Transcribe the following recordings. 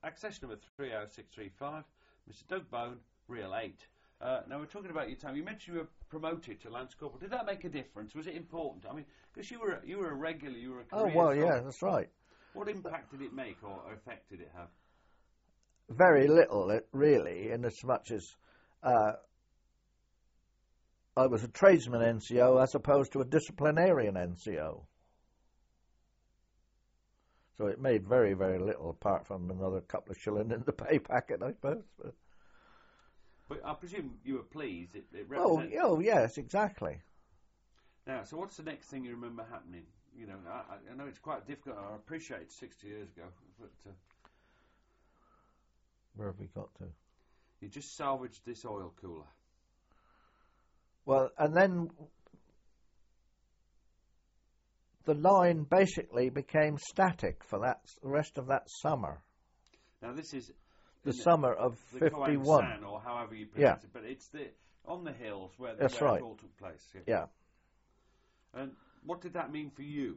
Access number 30635, Mr. Doug Bone, Real 8. Now, we're talking about your time. You mentioned you were promoted to Lance Corporal. Did that make a difference? Was it important? I mean, because you were a regular, you were a career. Oh, well, yeah, that's right. What impact did it make, or effect did it have? Very little, really, in as much as I was a tradesman NCO as opposed to a disciplinarian NCO. So it made very, very little, apart from another couple of shillings in the pay packet, I suppose. But I presume you were pleased. It represented... Oh, yes, exactly. Now, so what's the next thing you remember happening? You know, I know it's quite difficult. I appreciate it 60 years ago, but where have we got to? You just salvaged this oil cooler. Well, and then the line basically became static for the rest of that summer. Now, this is the summer of the 51, Khoangshan, or however you pronounce it, but it's on the hills where it all took place. Yeah. And what did that mean for you?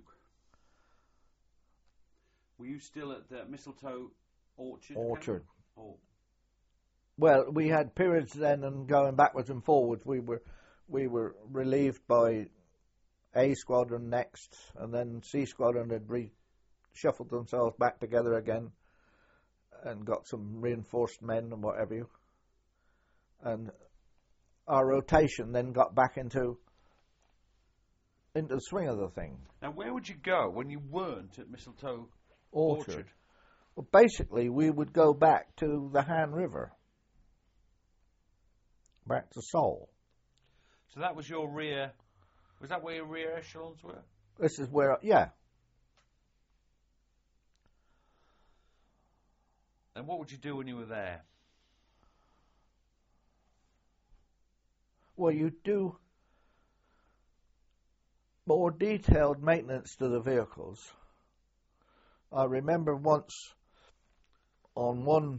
Were you still at the Mistletoe Orchard? Oh. Well, we had periods then, and going backwards and forwards, we were relieved by A Squadron next, and then C Squadron had reshuffled themselves back together again and got some reinforced men and what have you. And our rotation then got back into the swing of the thing. Now, where would you go when you weren't at Mistletoe Orchard? Well, basically, we would go back to the Han River, back to Seoul. So that was your rear... Was that where your rear echelons were? This is where... Yeah. And what would you do when you were there? Well, you do more detailed maintenance to the vehicles. I remember once on one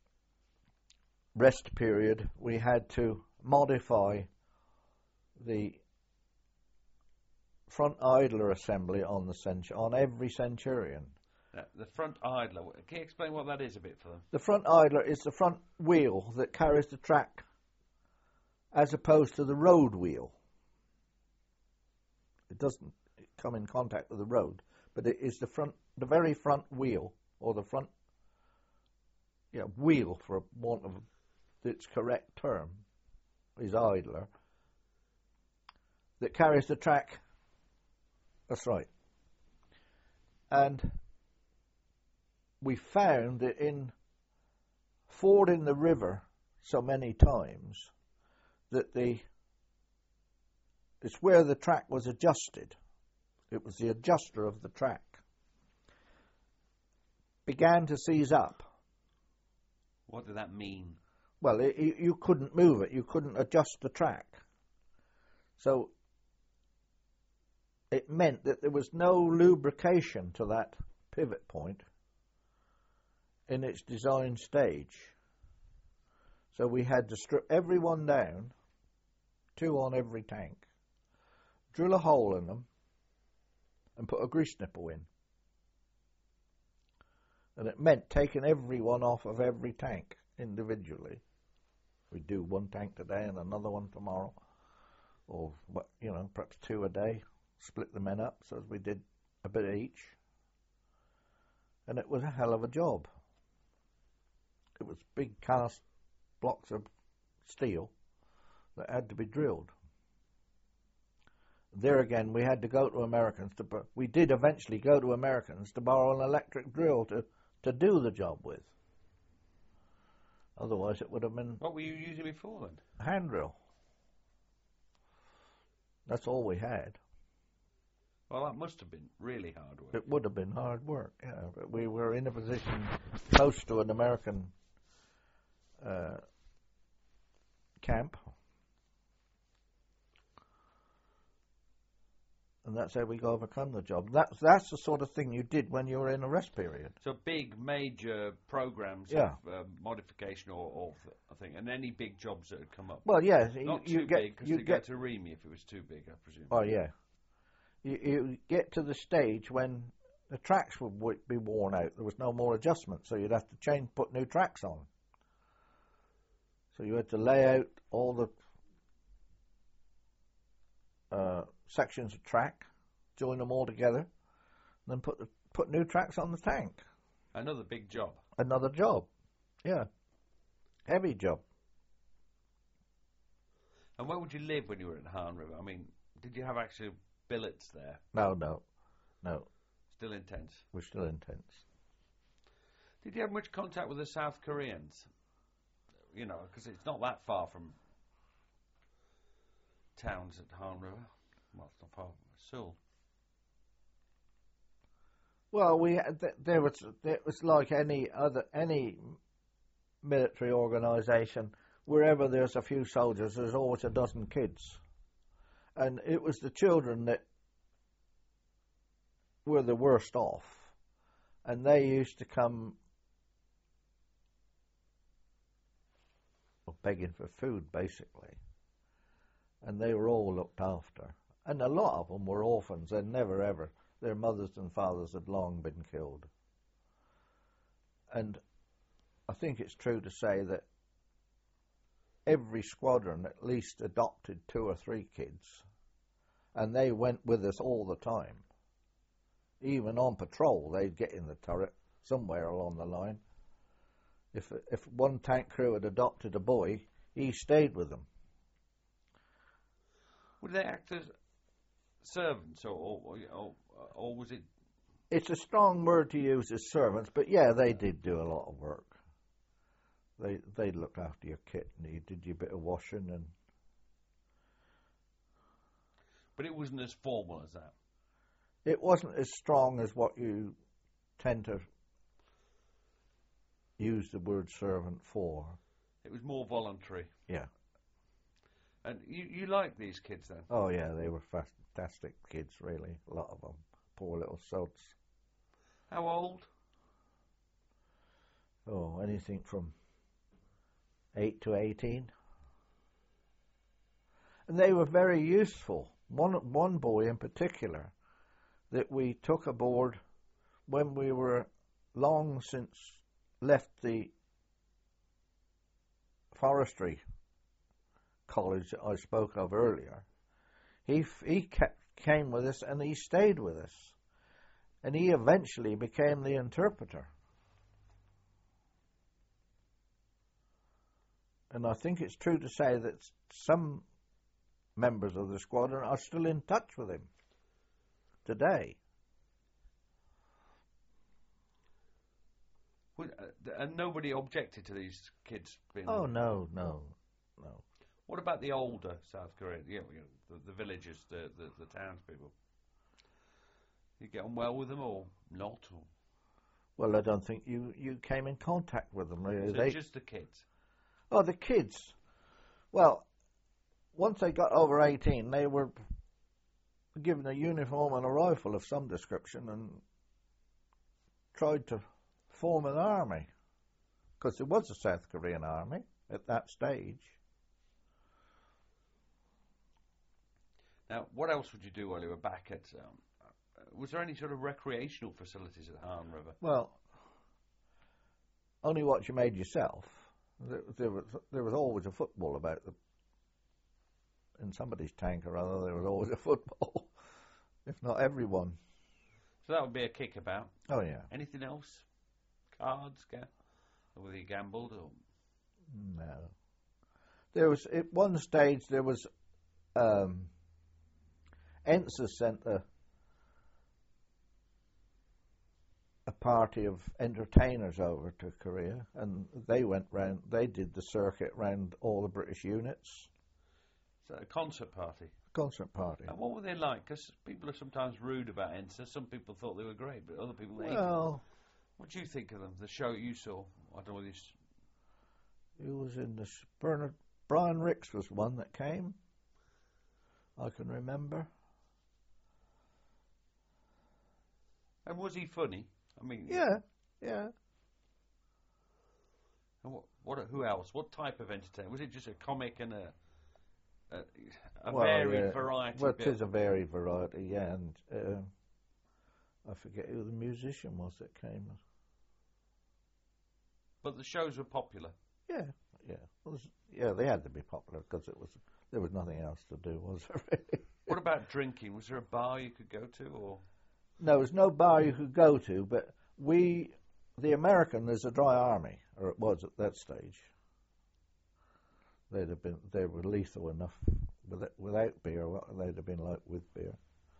rest period we had to modify the front idler assembly on every Centurion. The front idler, can you explain what that is a bit for them? The front idler is the front wheel that carries the track as opposed to the road wheel. It doesn't come in contact with the road, but it is the very front wheel, or the front wheel, for want of its correct term, is idler, that carries the track. That's right. And we found that in fording the river so many times that it's where the track was adjusted. It was the adjuster of the track. Began to seize up. What did that mean? Well, you couldn't move it. You couldn't adjust the track. So it meant that there was no lubrication to that pivot point in its design stage. So we had to strip every one down, 2 on every tank, drill a hole in them, and put a grease nipple in. And it meant taking every one off of every tank individually. We'd do 1 tank today and another one tomorrow, or perhaps 2 a day. Split the men up so as we did a bit each, and it was a hell of a job. It was big cast blocks of steel that had to be drilled. There again, we had to go to Americans we did eventually go to Americans to borrow an electric drill to do the job with. Otherwise, it would have been... What were you using before then? A hand drill. That's all we had. Well, that must have been really hard work. It would have been hard work, yeah. But we were in a position close to an American camp. And that's how we overcome the job. That's the sort of thing you did when you were in a rest period. So big, major programs of modification or I think, and any big jobs that had come up. Well, yeah. Not too big, because you get to Remy if it was too big, I presume. Oh, yeah. You get to the stage when the tracks would be worn out. There was no more adjustment, so you'd have to put new tracks on. So you had to lay out all the sections of track, join them all together, and then put new tracks on the tank. Another big job. Another job, yeah, heavy job. And where would you live when you were at Hahn River? I mean, did you have actual billets there? No. Still intense. We're still intense. Did you have much contact with the South Koreans? You know, because it's not that far from towns at Hahn River. Well, it's not far from Seoul. Well, there was like any military organisation. Wherever there's a few soldiers, there's always a dozen kids, and it was the children that were the worst off, and they used to come begging for food, basically, and they were all looked after, and a lot of them were orphans. They never ever, their mothers and fathers had long been killed, and I think it's true to say that every squadron at least adopted 2 or 3 kids, and they went with us all the time. Even on patrol, they'd get in the turret somewhere along the line. If one tank crew had adopted a boy, he stayed with them. Would they act as servants, or was it? It's a strong word to use as servants, but yeah, they did do a lot of work. They looked after your kit, and you did your bit of washing, and. But it wasn't as formal as that. It wasn't as strong as what you tend to use the word servant for. It was more voluntary. Yeah. And you liked these kids then? Oh yeah, they were fantastic kids, really. A lot of them. Poor little sods. How old? Oh, anything from 8 to 18. And they were very useful. One boy in particular that we took aboard when we were long since left the forestry college that I spoke of earlier. He came with us, and he stayed with us, and he eventually became the interpreter. And I think it's true to say that some members of the squadron are still in touch with him today. And nobody objected to these kids being... Oh, no. What about the older South Koreans, the villagers, the townspeople? You get on well with them or not? Or? Well, I don't think you came in contact with them. So just the kids? Oh, the kids. Well, once they got over 18, they were given a uniform and a rifle of some description and tried to form an army, because there was a South Korean army at that stage. Now, what else would you do while you were back at... was there any sort of recreational facilities at Hahn River? Well, only what you made yourself. There was always a football about in somebody's tank or other. There was always a football, if not everyone. So that would be a kickabout. Oh yeah. Anything else? Cards? Whether you gambled or? No. There was at one stage there was ENSA sent a party of entertainers over to Korea, and they went round. They did the circuit round all the British units. So a concert party. Concert party. And what were they like? Because people are sometimes rude about ENSA. Some people thought they were great, but other people hated them. What do you think of them? The show you saw? I don't know whether it was in the Brian Ricks was one that came. I can remember. And was he funny? I mean, yeah. And who else? What type of entertainment? Was it just a comic and a varied variety? Well, it is a varied variety, yeah. And I forget who the musician was that came. But the shows were popular. Yeah. Well, yeah, they had to be popular because there was nothing else to do, was there really? What about drinking? Was there a bar you could go to, or? No, there was no bar you could go to, but the American, there's a dry army, or it was at that stage. They were lethal enough without beer. What they'd have been like with beer.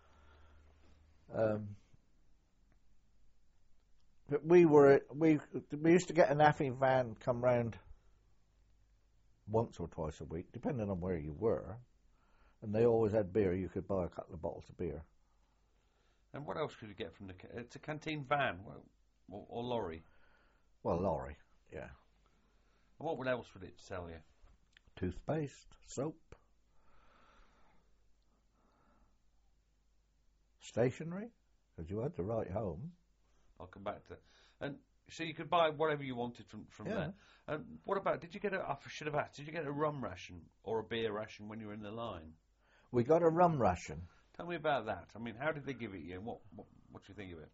But we used to get an Affy van come round once or twice a week, depending on where you were, and they always had beer. You could buy a couple of bottles of beer. And what else could you get from it's a canteen van or lorry? Well, lorry, yeah. And what else would it sell you? Toothpaste, soap, stationery, because you had to write home. I'll come back to that. And so you could buy whatever you wanted from there. And what about, I should have asked, did you get a rum ration or a beer ration when you were in the line? We got a rum ration. Tell me about that. I mean, how did they give it you, and what do you think of it?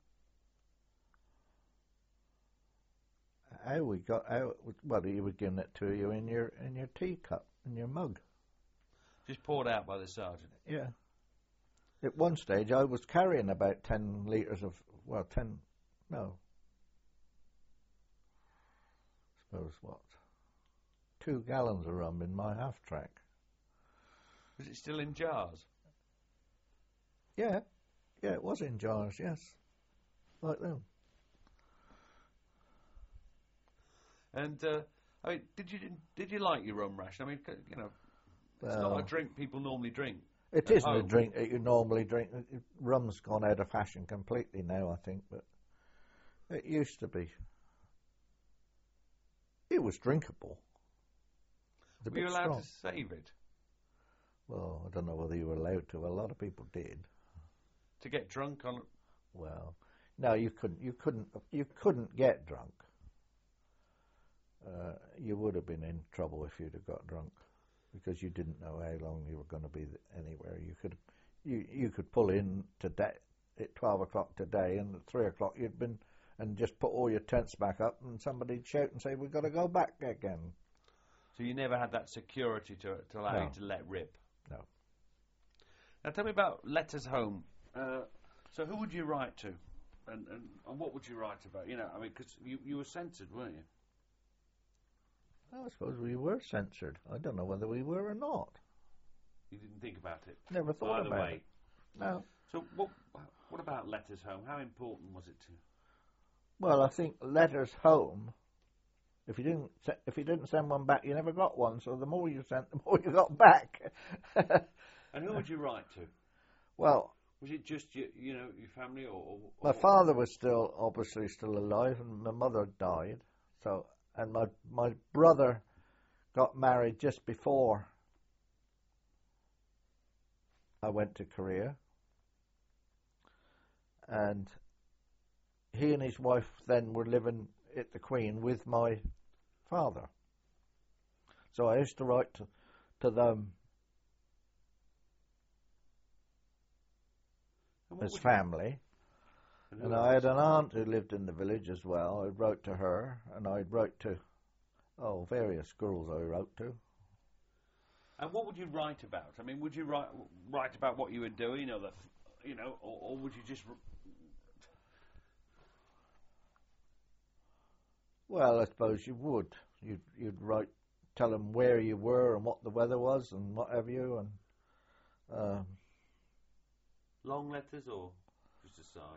Well, he was giving it to you in your teacup, in your mug. Just poured out by the sergeant? Yeah. At one stage, I was carrying about 10 litres of, well, 10, no. I suppose what? 2 gallons of rum in my half-track. Was it still in jars? Yeah, it was in jars, yes. Like them. And, I mean, did you like your rum ration? I mean, you know, it's not a drink people normally drink. It isn't a drink that you normally drink. Rum's gone out of fashion completely now, I think, but it used to be. It was drinkable. Were you allowed to save it? Well, I don't know whether you were allowed to. A lot of people did. To get drunk on it? Well, no, you couldn't get drunk. You would have been in trouble if you'd have got drunk, because you didn't know how long you were going to be anywhere. You could pull in today at 12 o'clock today, and at 3 o'clock you'd been and just put all your tents back up, and somebody'd shout and say, "We've got to go back again." So you never had that security to allow you to let rip. No. Now tell me about letters home. So who would you write to, and what would you write about? You know, I mean, because you were censored, weren't you? I suppose we were censored. I don't know whether we were or not. You didn't think about it? Never thought about it. No. So what about letters home? How important was it to you? Well, I think letters home, if you didn't send one back, you never got one. So the more you sent, the more you got back. And who would you write to? Well, was it just your family, or my father was obviously still alive, and my mother died. So, and my brother got married just before I went to Korea, and he and his wife then were living at the Queen with my father. So I used to write to them as family. And I had an aunt who lived in the village as well. I wrote to her, and I wrote to various girls I wrote to. And what would you write about? I mean, would you write about what you were doing, or or would you just? Well, I suppose you would. You'd write, tell them where you were and what the weather was and what have you, and long letters or just aside.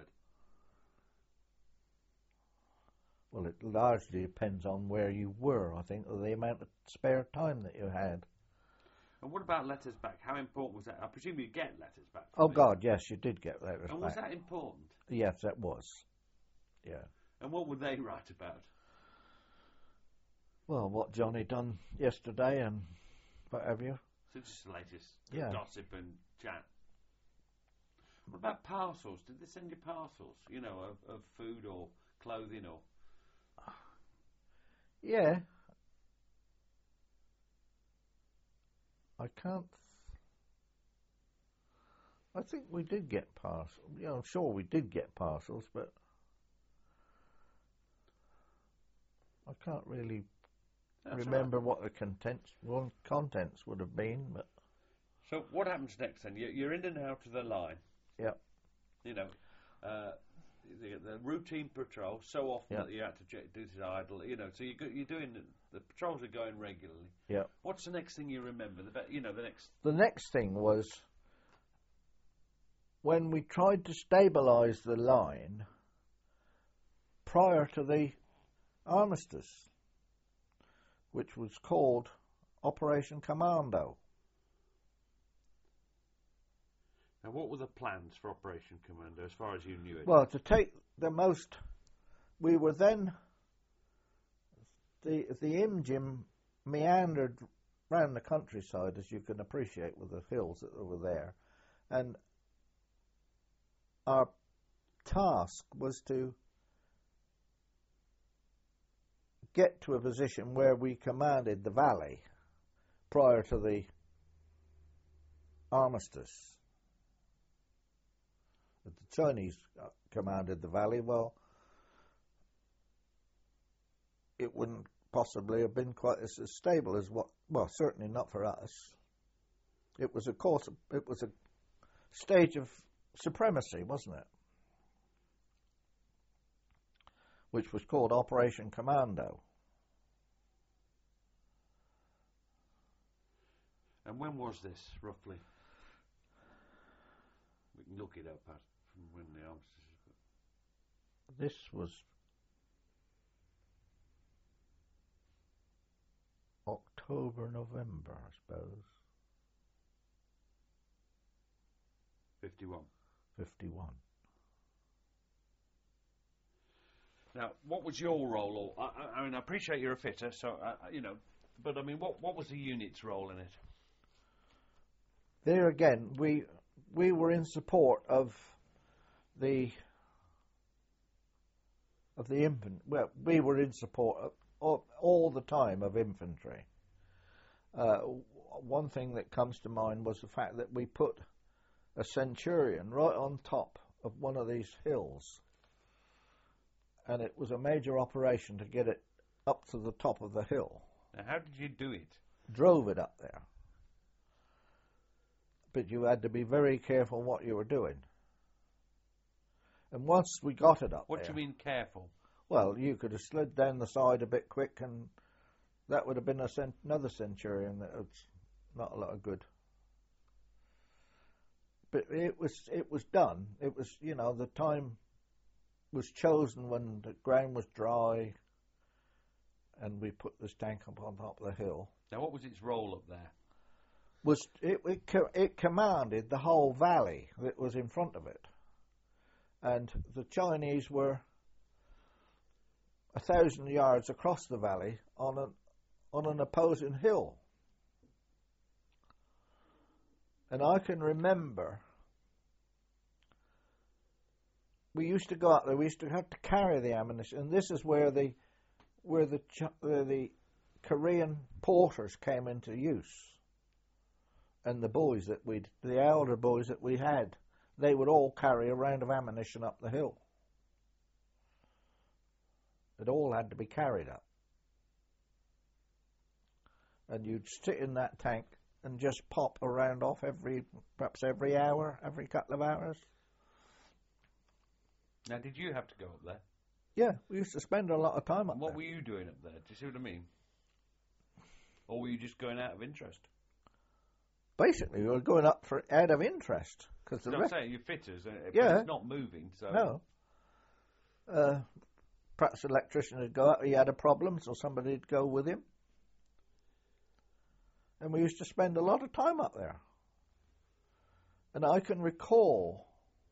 Well, it largely depends on where you were, I think, or the amount of spare time that you had. And what about letters back? How important was that? I presume you get letters back. Oh, God, yes, you did get letters back. And was that important? Yes, that was. Yeah. And what would they write about? Well, what Johnny done yesterday and what have you. So just the latest gossip and chat. What about parcels? Did they send you parcels, of food or clothing or... Yeah. I I think we did get parcels. You know, I'm sure we did get parcels, but I can't really remember what the contents would have been. But so what happens next then? You're in and out of the line. Yeah. You know, the routine patrol. So often that you have to do this idle. You know, so you're doing the patrols are going regularly. Yeah. What's the next thing you remember? The next thing was when we tried to stabilise the line prior to the armistice, which was called Operation Commando. Now, what were the plans for Operation Commando, as far as you knew it? Well, to take the most, we were then, the Imjim meandered round the countryside, as you can appreciate with the hills that were there, and our task was to get to a position where we commanded the valley prior to the armistice. If the Chinese commanded the valley, well, it wouldn't possibly have been quite as stable as well, certainly not for us. It was a stage of supremacy, wasn't it? Which was called Operation Commando. And when was this, roughly? We can look it up from when the armistice is. This was October, November, I suppose. 51. 51. Now, what was your role? I mean, I appreciate you're a fitter, so you know, but I mean, what was the unit's role in it? There again, we were in support of the infantry. Well, we were in support of all the time of infantry. One thing that comes to mind was the fact that we put a Centurion right on top of one of these hills, and it was a major operation to get it up to the top of the hill. Now, how did you do it? Drove it up there. But you had to be very careful what you were doing. And once we got it up What do you mean careful? Well, you could have slid down the side a bit quick, and that would have been another Centurion that was not a lot of good. But it was done. It was, you know, the time was chosen when the ground was dry, and we put this tank up on top of the hill. Now, what was its role up there? It commanded the whole valley that was in front of it, and the Chinese were 1,000 yards across the valley on an opposing hill. And I can remember we used to go out there. We used to have to carry the ammunition, and this is where the Korean porters came into use. And the elder boys that we had, they would all carry a round of ammunition up the hill. It all had to be carried up. And you'd sit in that tank and just pop a round off perhaps every hour, every couple of hours. Now, did you have to go up there? Yeah, we used to spend a lot of time up there. What were you doing up there? Do you see what I mean? Or were you just going out of interest? Basically, we were going up out of interest. I'm saying you're fitters, but it's not moving. So no. Perhaps the electrician would go out, he had a problem, so somebody would go with him. And we used to spend a lot of time up there. And I can recall,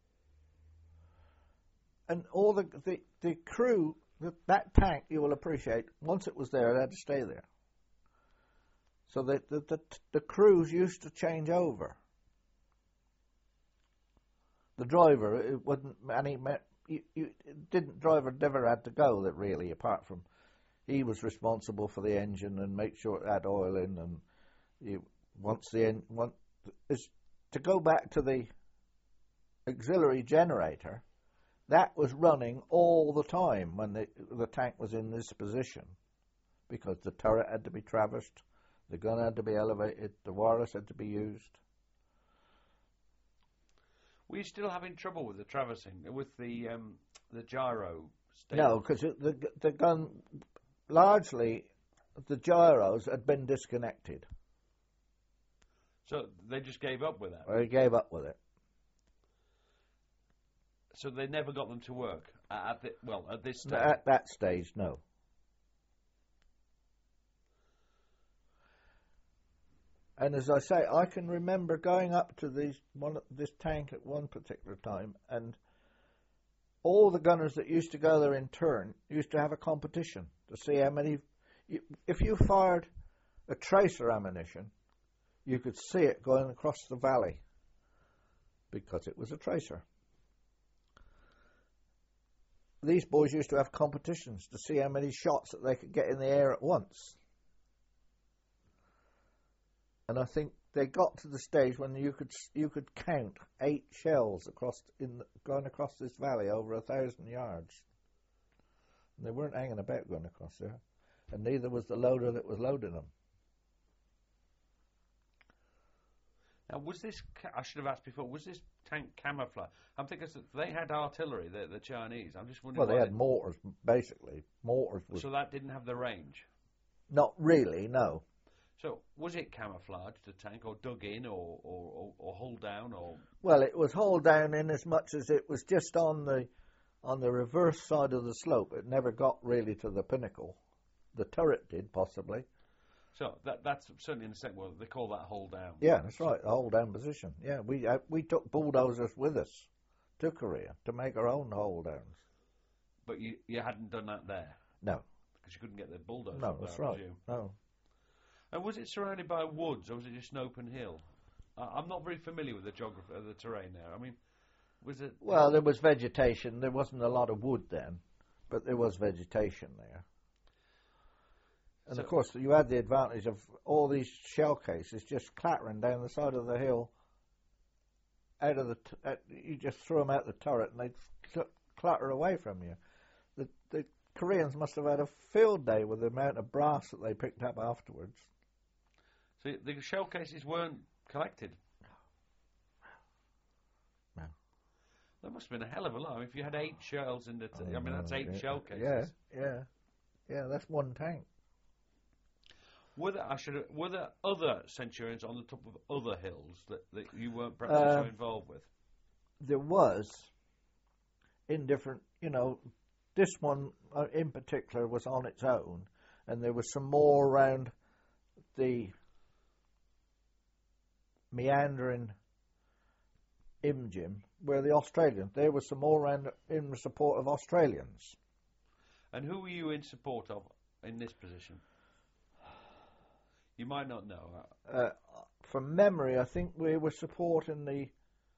and all the crew, that tank, you will appreciate, once it was there, it had to stay there. So the crews used to change over. The driver, it wasn't any. Driver never had to go. That really, apart from, he was responsible for the engine and make sure it had oil in. And to go back to the auxiliary generator, that was running all the time when the tank was in this position, because the turret had to be traversed, the gun had to be elevated, the wireless had to be used. Were you still having trouble with the traversing, with the gyro state? No, because the gun, largely, the gyros had been disconnected. So they just gave up with that? They gave up with it. So they never got them to work at this stage? At that stage, no. And as I say, I can remember going up to this tank at one particular time, and all the gunners that used to go there in turn used to have a competition to see how many. If you fired a tracer ammunition, you could see it going across the valley because it was a tracer. These boys used to have competitions to see how many shots that they could get in the air at once. And I think they got to the stage when you could count 8 shells going across this valley over 1,000 yards. And they weren't hanging about going across there, and neither was the loader that was loading them. Now, was this? I should have asked before. Was this tank camouflage? I'm thinking they had artillery, the Chinese. I'm just wondering. Well, they had mortars, basically. Mortars. So that didn't have the range. Not really, no. So was it camouflaged, the tank, or dug in, or hull down, or? Well, it was hull down in as much as it was just on the reverse side of the slope. It never got really to the pinnacle. The turret did, possibly. So that's certainly in the second world. They call that hull down. Yeah, that's right, the hull down position. Yeah, we took bulldozers with us to Korea to make our own hull downs. But you hadn't done that there? No. Because you couldn't get the bulldozer No, up there, that's right. No. And was it surrounded by woods, or was it just an open hill? I'm not very familiar with the geography of the terrain there. I mean, was it? Well, there was vegetation. There wasn't a lot of wood then, but there was vegetation there. And of course, you had the advantage of all these shell cases just clattering down the side of the hill. You just threw them out the turret, and they'd clatter away from you. The Koreans must have had a field day with the amount of brass that they picked up afterwards. So the shell cases weren't collected? No. That must have been a hell of a lot. I mean, if you had 8 shells in the... that's 8 shell cases. Yeah, that's one tank. Were there other Centurions on the top of other hills that you weren't perhaps so involved with? There was, in different, this one in particular was on its own, and there was some more around the meandering Imjim, where there was some more around in support of Australians. And who were you in support of in this position? You might not know. From memory, I think we were supporting the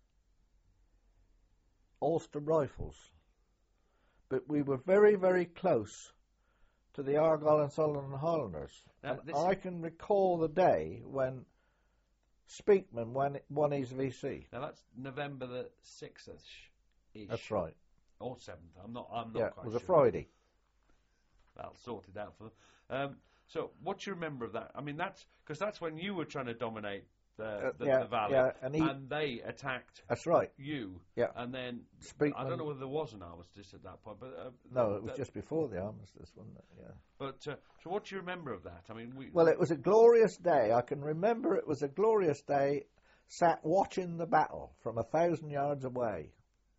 Ulster Rifles. But we were very, very close to the Argyll and Sullivan Highlanders. Now, I can recall the day when Speakman won his VC. Now that's November the 6th-ish. That's right. Or 7th. I'm not quite sure. It was a Friday. That'll sort it out for them. So what do you remember of that? I mean, that's when you were trying to dominate the valley, and they attacked. That's right. You, yeah. And then Speakman, I don't know whether there was an armistice at that point, but no, it was just before the armistice, wasn't it? Yeah. But so what do you remember of that? I mean, well, it was a glorious day. I can remember it was a glorious day. Sat watching the battle from 1,000 yards away.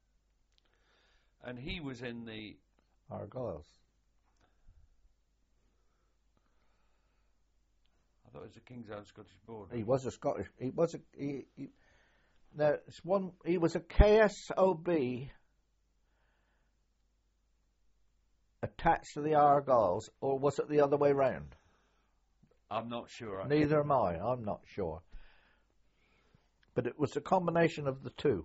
And he was in the Argylls. I thought it was a King's Own Scottish Border. He was a Scottish. He was a. Now it's one. He was a KSOB attached to the Argylls, or was it the other way round? I'm not sure. Neither am I. I'm not sure. But it was a combination of the two.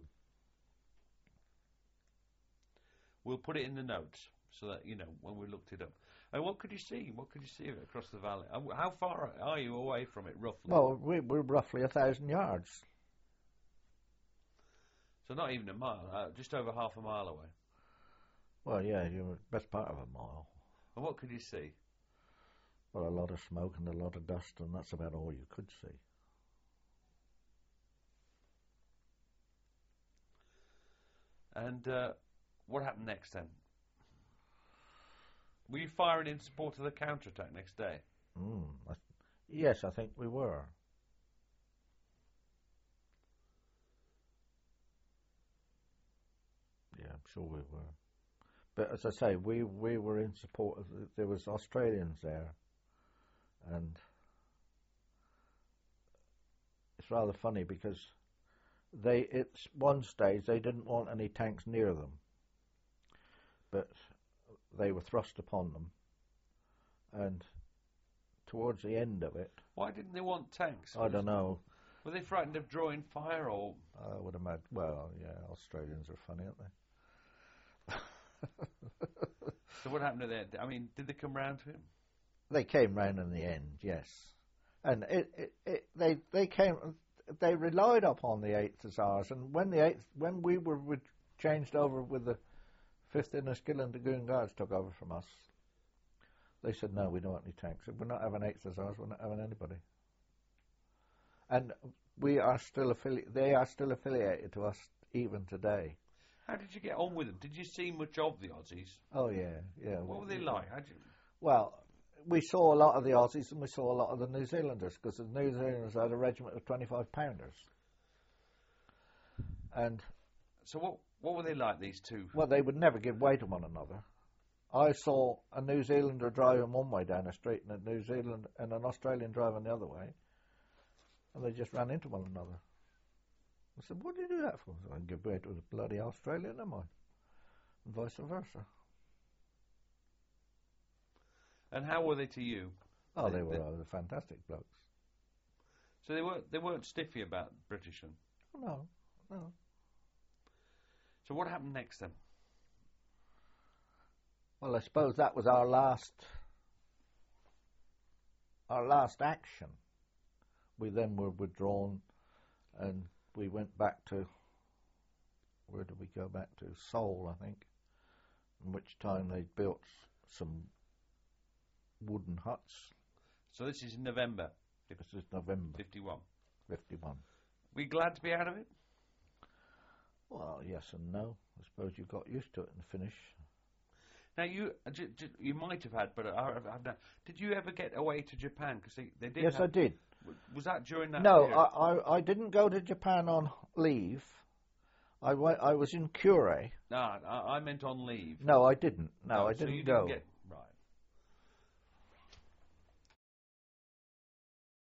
We'll put it in the notes so that when we looked it up. And what could you see? What could you see across the valley? How far are you away from it, roughly? Well, we're roughly 1,000 yards. So not even a mile, just over half a mile away. Well, yeah, you were best part of a mile. And what could you see? Well, a lot of smoke and a lot of dust, and that's about all you could see. And what happened next then? Were you firing in support of the counterattack next day? Yes, I think we were. Yeah, I'm sure we were. But as I say, we were in support of. There was Australians there, and it's rather funny because at one stage they didn't want any tanks near them, but they were thrust upon them, and towards the end of it, why didn't they want tanks? I don't know. Were they frightened of drawing fire, or? I would imagine. Well, yeah, Australians are funny, aren't they? So what happened to that? I mean, did they come round to him? They came round in the end, yes, and they came. They relied upon the 8th Hussars, and when we were changed over with the 5th Inniskillen Dragoon Guards took over from us, they said, no, we don't want any tanks. We're not having 8th Hussars, we're not having anybody. And we are still they are still affiliated to us even today. How did you get on with them? Did you see much of the Aussies? Oh, yeah. What were they like? Well, we saw a lot of the Aussies and we saw a lot of the New Zealanders, because the New Zealanders had a regiment of 25-pounders. And so what were they like, these two? Well, they would never give way to one another. I saw a New Zealander driving one way down the street and an Australian driving the other way, and they just ran into one another. I said, what do you do that for? I can give way to the bloody Australian, am I? And vice versa. And how were they to you? Oh, they were fantastic blokes. So they weren't stiffy about Britishmen? No. So what happened next then? Well, I suppose that was our last action. We then were withdrawn, and we went back to, where did we go back to? Seoul, I think, in which time they built some wooden huts. So this is November? This is November. 51. 51. Were you glad to be out of it? Well, yes and no. I suppose you got used to it in the finish. Now, you might have had, but did you ever get away to Japan? Because they did. Yes, I did. Was that during that No, period? I didn't go to Japan on leave. I was in Kure. No, I meant on leave. No, I didn't. No, I so didn't you go. Didn't